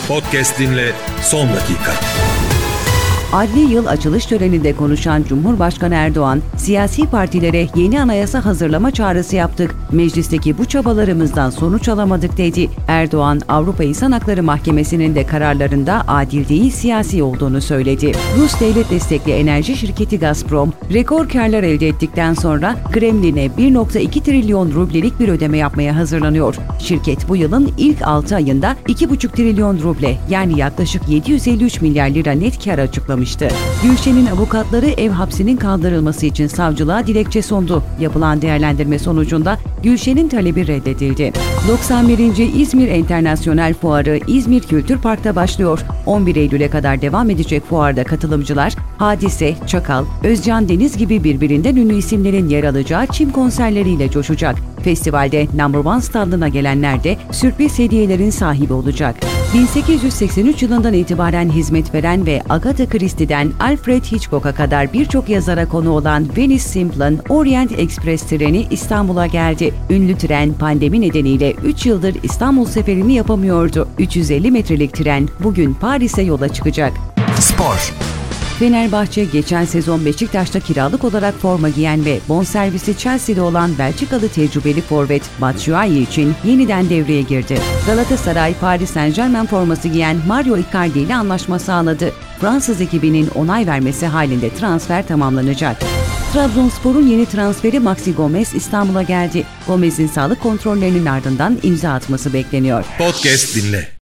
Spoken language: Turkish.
Podcast dinle son dakika. Adli yıl açılış töreninde konuşan Cumhurbaşkanı Erdoğan, siyasi partilere yeni anayasa hazırlama çağrısı yaptık, meclisteki bu çabalarımızdan sonuç alamadık dedi. Erdoğan, Avrupa İnsan Hakları Mahkemesi'nin de kararlarında adil değil siyasi olduğunu söyledi. Rus devlet destekli enerji şirketi Gazprom, rekor karlar elde ettikten sonra Kremlin'e 1,2 trilyon rublelik bir ödeme yapmaya hazırlanıyor. Şirket bu yılın ilk 6 ayında 2,5 trilyon ruble yani yaklaşık 753 milyar lira net kar açıklamıştı. Gülşen'in avukatları ev hapsinin kaldırılması için savcılığa dilekçe sundu. Yapılan değerlendirme sonucunda Gülşen'in talebi reddedildi. 91. İzmir Enternasyonel Fuarı İzmir Kültür Park'ta başlıyor. 11 Eylül'e kadar devam edecek fuarda katılımcılar Hadise, Çakal, Özcan Deniz gibi birbirinden ünlü isimlerin yer alacağı çim konserleriyle coşacak. Festivalde No. 1 standına gelenler de sürpriz hediyelerin sahibi olacak. 1883 yılından itibaren hizmet veren ve Agatha Christie'den Alfred Hitchcock'a kadar birçok yazara konu olan Venice Simple'ın Orient Express treni İstanbul'a geldi. Ünlü tren pandemi nedeniyle 3 yıldır İstanbul seferini yapamıyordu. 350 metrelik tren bugün Paris'e yola çıkacak. Spor. Fenerbahçe geçen sezon Beşiktaş'ta kiralık olarak forma giyen ve bonservisi Chelsea'de olan Belçikalı tecrübeli forvet Batshuayi için yeniden devreye girdi. Galatasaray, Paris Saint-Germain forması giyen Mario Icardi ile anlaşma sağladı. Fransız ekibinin onay vermesi halinde transfer tamamlanacak. Trabzonspor'un yeni transferi Maxi Gomez İstanbul'a geldi. Gomez'in sağlık kontrollerinin ardından imza atması bekleniyor. Podcast dinle.